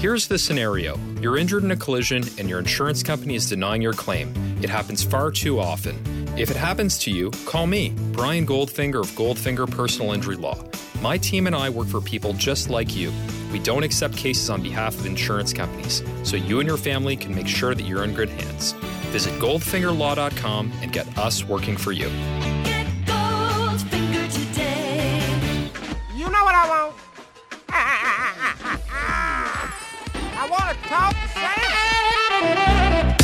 Here's the scenario. You're injured in a collision and your insurance company is denying your claim. It happens far too often. If it happens to you, call me, Brian Goldfinger of Goldfinger Personal Injury Law. My team and I work for people just like you. We don't accept cases on behalf of insurance companies, so you and your family can make sure that you're in good hands. Visit goldfingerlaw.com and get us working for you. Get Goldfinger today. You know what I want? I want to talk to Santa.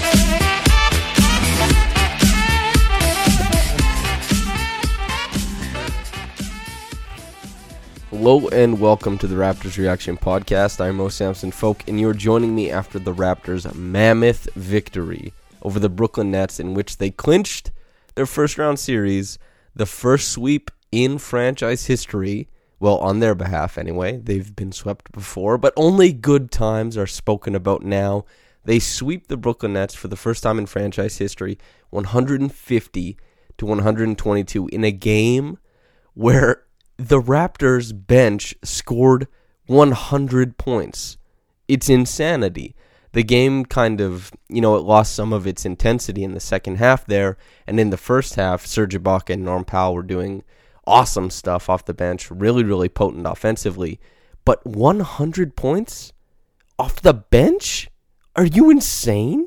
Hello and welcome to the Raptors Reaction Podcast. I'm Mo Samson Folk, and you're joining me after the Raptors' mammoth victory over the Brooklyn Nets, in which they clinched their first-round series, the first sweep in franchise history. Well, on their behalf anyway. They've been swept before, but only good times are spoken about now. They sweep the Brooklyn Nets for the first time in franchise history, 150-122, in a game where the Raptors bench scored 100 points. It's insanity. The game kind of, it lost some of its intensity in the second half there, and in the first half, Serge Ibaka and Norm Powell were doing awesome stuff off the bench, really potent offensively. But 100 points off the bench? Are you insane?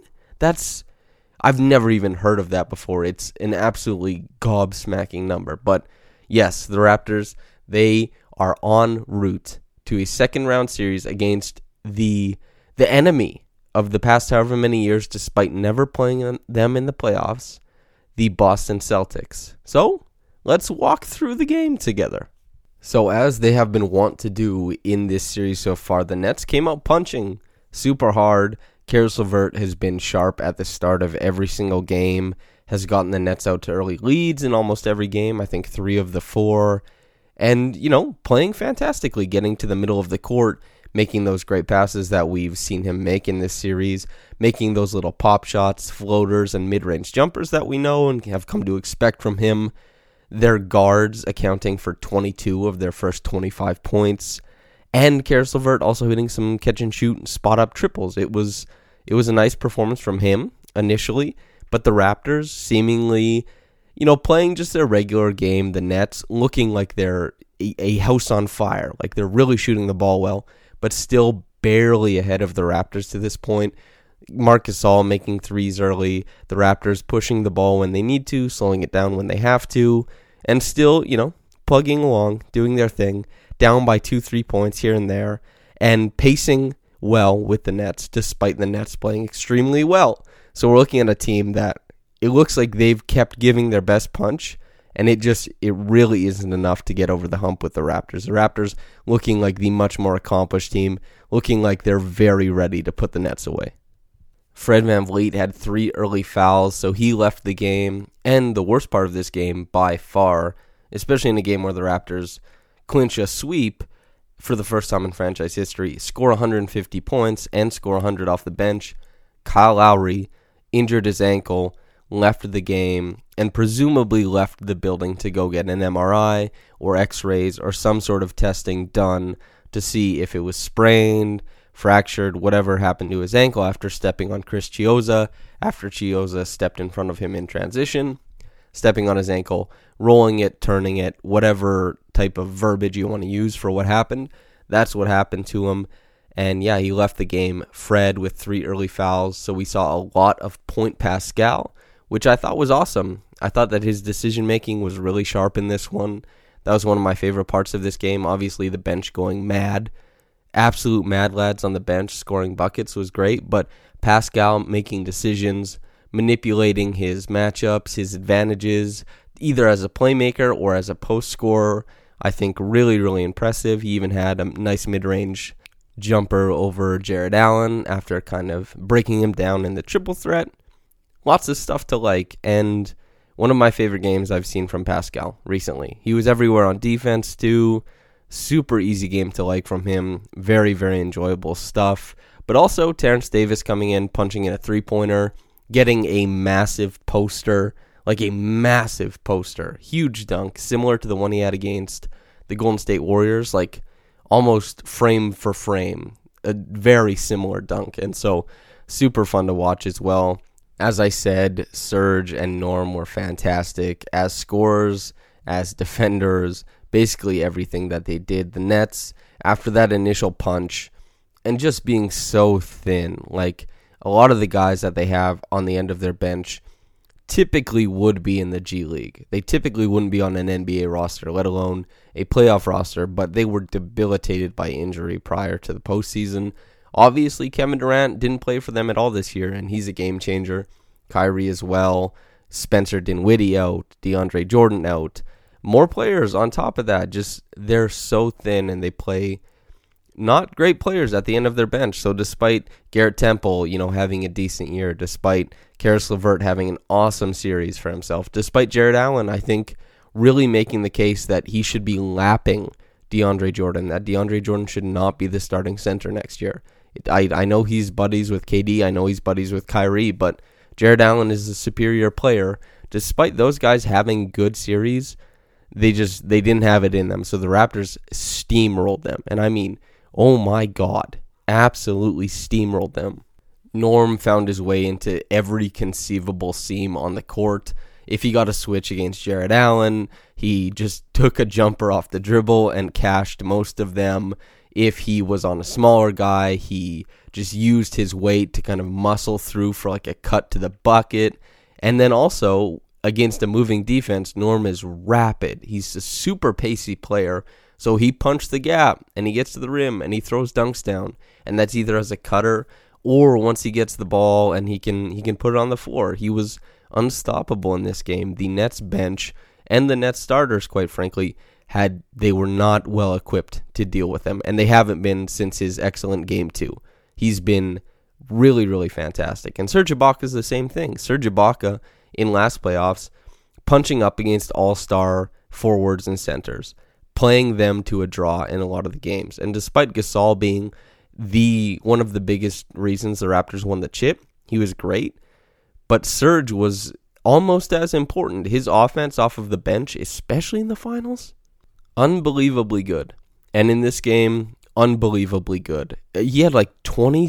I've never even heard of that before. It's an absolutely gobsmacking number. But yes, the Raptors, they are en route to a second round series against the enemy of the past however many years, despite never playing them in the playoffs, the Boston Celtics. So, let's walk through the game together. So as they have been wont to do in this series so far, the Nets came out punching super hard. Caris LeVert has been sharp at the start of every single game, has gotten the Nets out to early leads in almost every game, I think 3 of the 4. And, playing fantastically, getting to the middle of the court, making those great passes that we've seen him make in this series, making those little pop shots, floaters, and mid-range jumpers that we know and have come to expect from him. Their guards accounting for 22 of their first 25 points, and Caris LeVert also hitting some catch and shoot and spot up triples. It was a nice performance from him initially, but the Raptors seemingly, playing just their regular game. The Nets looking like they're a house on fire, like they're really shooting the ball well, but still barely ahead of the Raptors to this point. Marc Gasol making threes early, the Raptors pushing the ball when they need to, slowing it down when they have to, and still, plugging along, doing their thing, down by 2-3 points here and there, and pacing well with the Nets, despite the Nets playing extremely well. So we're looking at a team that it looks like they've kept giving their best punch, and it really isn't enough to get over the hump with the Raptors. The Raptors looking like the much more accomplished team, looking like they're very ready to put the Nets away. Fred VanVleet had 3 early fouls, so he left the game. And the worst part of this game, by far, especially in a game where the Raptors clinch a sweep for the first time in franchise history, score 150 points and score 100 off the bench, Kyle Lowry injured his ankle, left the game, and presumably left the building to go get an MRI or X-rays or some sort of testing done to see if it was sprained, fractured, whatever happened to his ankle after stepping on Chris Chiozza, after Chiozza stepped in front of him in transition, stepping on his ankle, rolling it, turning it, whatever type of verbiage you want to use for what happened. That's what happened to him. And yeah, he left the game, Fred, with 3 early fouls. So we saw a lot of Point Pascal, which I thought was awesome. I thought that his decision-making was really sharp in this one. That was one of my favorite parts of this game. Obviously, the bench going mad. Absolute mad lads on the bench scoring buckets was great, but Pascal making decisions, manipulating his matchups, his advantages, either as a playmaker or as a post scorer, I think really impressive. He even had a nice mid-range jumper over Jared Allen after kind of breaking him down in the triple threat. Lots of stuff to like, and one of my favorite games I've seen from Pascal recently. He was everywhere on defense too. Super easy game to like from him. Very enjoyable stuff. But also Terrence Davis coming in, punching in a three-pointer, getting a massive poster, huge dunk, similar to the one he had against the Golden State Warriors, like almost frame for frame. a very similar dunk. And so super fun to watch as well. As I said, Serge and Norm were fantastic as scorers, as defenders, basically everything that they did. The Nets, after that initial punch, and just being so thin, like a lot of the guys that they have on the end of their bench typically would be in the G League. They typically wouldn't be on an NBA roster, let alone a playoff roster, but they were debilitated by injury prior to the postseason. Obviously, Kevin Durant didn't play for them at all this year, and he's a game changer. Kyrie as well. Spencer Dinwiddie out. DeAndre Jordan out. More players on top of that. Just, they're so thin, and they play not great players at the end of their bench. So despite Garrett Temple, having a decent year, despite Karis LeVert having an awesome series for himself, despite Jared Allen, I think, really making the case that he should be lapping DeAndre Jordan, that DeAndre Jordan should not be the starting center next year. I know he's buddies with KD, I know he's buddies with Kyrie, but Jared Allen is a superior player. Despite those guys having good series, they didn't have it in them. So the Raptors steamrolled them. And I mean, oh my God, absolutely steamrolled them. Norm found his way into every conceivable seam on the court. If he got a switch against Jared Allen, he just took a jumper off the dribble and cashed most of them. If he was on a smaller guy, he just used his weight to kind of muscle through for like a cut to the bucket. And then also, against a moving defense, Norm is rapid. He's a super pacey player. So he punched the gap, and he gets to the rim, and he throws dunks down. And that's either as a cutter, or once he gets the ball, and he can put it on the floor. He was unstoppable in this game. The Nets bench, and the Nets starters, quite frankly, they were not well equipped to deal with him, and they haven't been since his excellent game 2. He's been really, really fantastic. And Serge Ibaka is the same thing. Serge Ibaka, in last playoffs, punching up against all-star forwards and centers, playing them to a draw in a lot of the games. And despite Gasol being one of the biggest reasons the Raptors won the chip, he was great, but Serge was almost as important. His offense off of the bench, especially in the finals, unbelievably good. And in this game, unbelievably good. He had like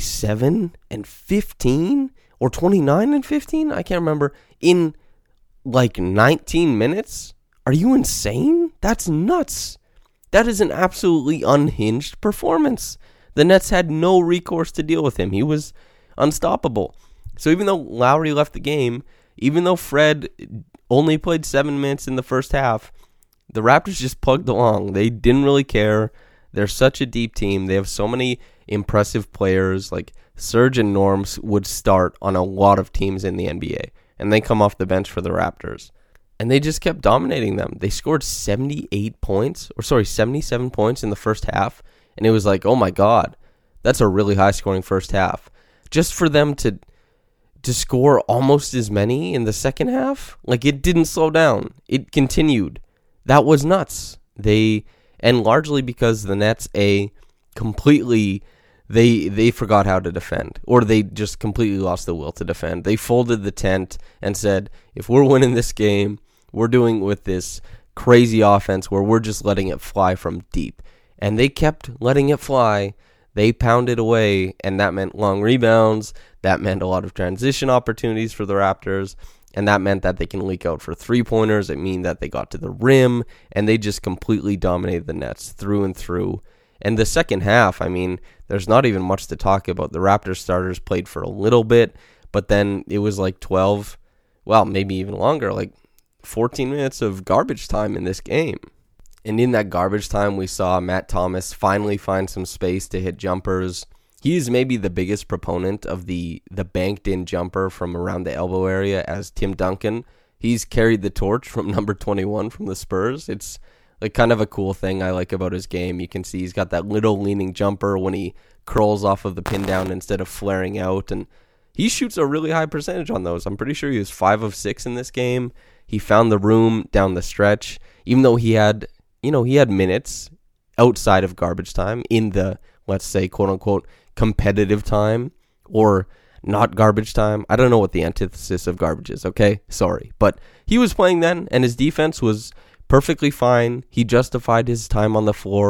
27 and 15 or 29 and 15, I can't remember, in like 19 minutes. Are you insane? That's nuts. That is an absolutely unhinged performance. The Nets had no recourse to deal with him. He was unstoppable. So even though Lowry left the game, even though Fred only played 7 minutes in the first half, the Raptors just plugged along. They didn't really care. They're such a deep team. They have so many impressive players. Like Serge and Norm would start on a lot of teams in the NBA, and they come off the bench for the Raptors. And they just kept dominating them. They scored 77 points in the first half, and it was like, oh my God, that's a really high-scoring first half. Just for them to score almost as many in the second half, like it didn't slow down. It continued. That was nuts. And largely because the Nets, completely, they forgot how to defend, or they just completely lost the will to defend. They folded the tent and said, if we're winning this game, we're doing it with this crazy offense where we're just letting it fly from deep. And they kept letting it fly. They pounded away, and that meant long rebounds. That meant a lot of transition opportunities for the Raptors. And that meant that they can leak out for three-pointers. It meant that they got to the rim, and they just completely dominated the Nets through and through. And the second half, I mean, there's not even much to talk about. The Raptors starters played for a little bit, but then it was like 12, well, maybe even longer, like 14 minutes of garbage time in this game. And in that garbage time, we saw Matt Thomas finally find some space to hit jumpers. He's maybe the biggest proponent of the banked-in jumper from around the elbow area as Tim Duncan. He's carried the torch from number 21 from the Spurs. It's like kind of a cool thing I like about his game. You can see he's got that little leaning jumper when he curls off of the pin down instead of flaring out. And he shoots a really high percentage on those. I'm pretty sure he was 5 of 6 in this game. He found the room down the stretch, even though he had minutes outside of garbage time in the, let's say, quote-unquote, competitive time, or not garbage time. I don't know what the antithesis of garbage is, okay? Sorry. But he was playing then, and his defense was perfectly fine. He justified his time on the floor,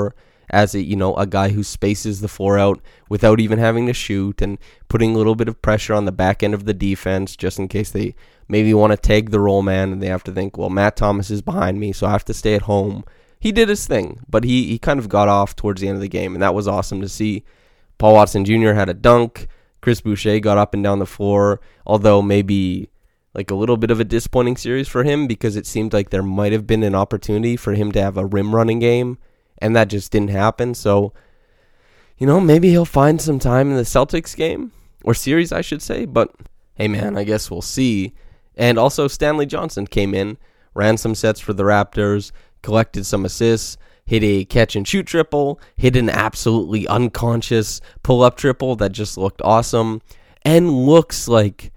as a guy who spaces the floor out without even having to shoot, and putting a little bit of pressure on the back end of the defense just in case they maybe want to tag the roll man and they have to think, well, Matt Thomas is behind me, so I have to stay at home. He did his thing, but he kind of got off towards the end of the game, and that was awesome to see. Paul Watson Jr. had a dunk. Chris Boucher got up and down the floor, although maybe like a little bit of a disappointing series for him because it seemed like there might have been an opportunity for him to have a rim running game, and that just didn't happen. So, maybe he'll find some time in the Celtics game, or series, I should say, but hey, man, I guess we'll see. And also Stanley Johnson came in, ran some sets for the Raptors, collected some assists, hit a catch-and-shoot triple, hit an absolutely unconscious pull-up triple that just looked awesome, and looks like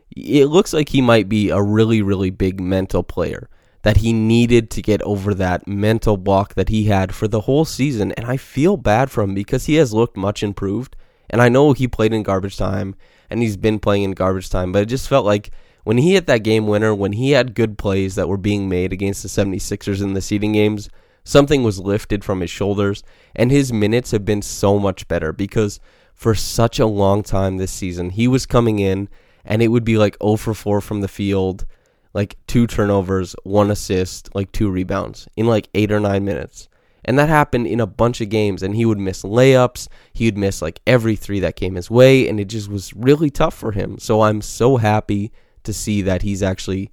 he might be a really, really big mental player, that he needed to get over that mental block that he had for the whole season, and I feel bad for him because he has looked much improved, and I know he played in garbage time, and he's been playing in garbage time, but it just felt like when he hit that game winner, when he had good plays that were being made against the 76ers in the seeding games, something was lifted from his shoulders, and his minutes have been so much better because for such a long time this season, he was coming in, and it would be like 0 for 4 from the field, like 2 turnovers, 1 assist, like 2 rebounds in like 8 or 9 minutes. And that happened in a bunch of games, and he would miss layups, he would miss like every 3 that came his way, and it just was really tough for him. So I'm so happy to see that he's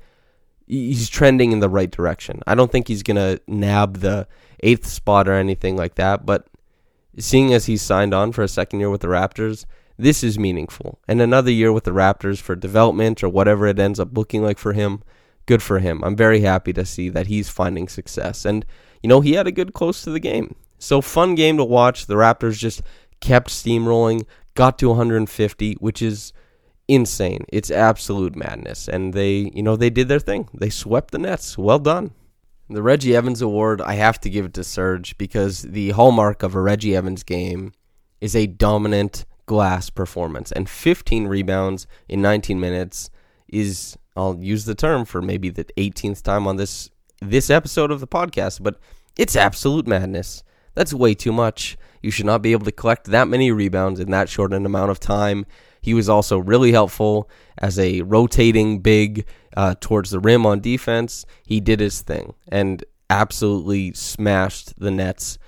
trending in the right direction. I don't think he's going to nab the 8th spot or anything like that, but seeing as he's signed on for a second year with the Raptors, this is meaningful. And another year with the Raptors for development or whatever it ends up looking like for him, good for him. I'm very happy to see that he's finding success. And, he had a good close to the game. So fun game to watch. The Raptors just kept steamrolling, got to 150, which is insane. It's absolute madness. And they did their thing. They swept the Nets. Well done. The Reggie Evans Award, I have to give it to Serge because the hallmark of a Reggie Evans game is a dominant glass performance. And 15 rebounds in 19 minutes is, I'll use the term for maybe the 18th time on this episode of the podcast, but it's absolute madness. That's way too much. You should not be able to collect that many rebounds in that short an amount of time. He was also really helpful as a rotating big towards the rim on defense. He did his thing and absolutely smashed the Nets,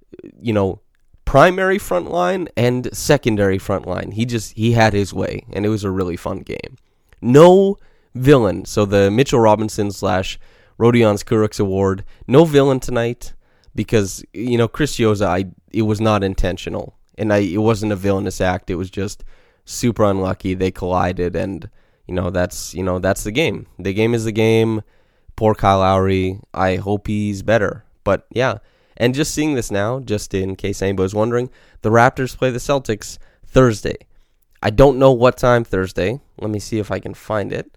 primary front line and secondary front line. He had his way, and it was a really fun game. No villain. So the Mitchell Robinson / Rodion Kurucs Award, no villain tonight because, Chris Yoza, it was not intentional, and it wasn't a villainous act. It was just super unlucky. They collided, and that's the game. The game is the game. Poor Kyle Lowry. I hope he's better. But yeah, and just seeing this now, just in case anybody's wondering, the Raptors play the Celtics Thursday. I don't know what time Thursday. Let me see if I can find it.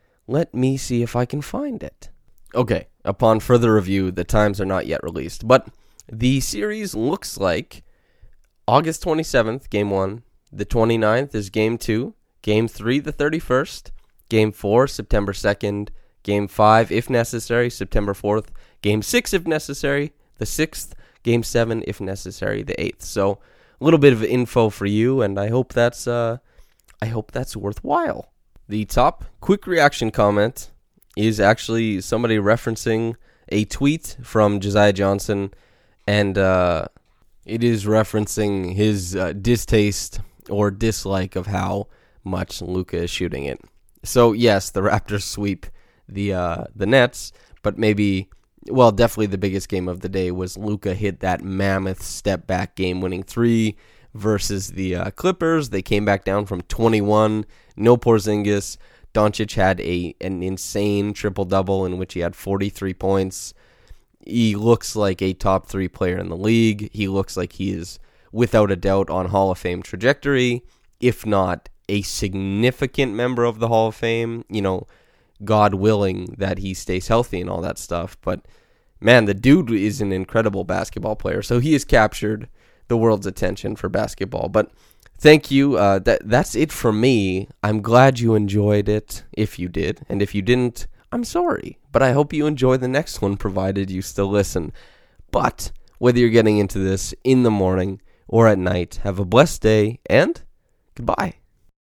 Okay, upon further review, the times are not yet released, but the series looks like August 27th, Game 1. The 29th is Game 2. Game 3, the 31st. Game 4, September 2nd. Game 5, if necessary, September 4th. Game 6, if necessary, the 6th. Game 7, if necessary, the 8th. So, a little bit of info for you, and I hope that's worthwhile. The top quick reaction comment is actually somebody referencing a tweet from Josiah Johnson, and it is referencing his distaste or dislike of how much Luka is shooting it. So yes, the Raptors sweep the Nets, but definitely the biggest game of the day was Luka hit that mammoth step back game-winning 3 versus the Clippers. They came back down from 21, no Porzingis. Doncic had an insane triple-double in which he had 43 points. He looks like a top 3 player in the league. He looks like he is, without a doubt, on Hall of Fame trajectory, if not a significant member of the Hall of Fame. God willing that he stays healthy and all that stuff. But, man, the dude is an incredible basketball player. So he has captured the world's attention for basketball. But thank you. That's it from me. I'm glad you enjoyed it, if you did. And if you didn't, I'm sorry. But I hope you enjoy the next one, provided you still listen. But whether you're getting into this in the morning or at night. Have a blessed day, and goodbye.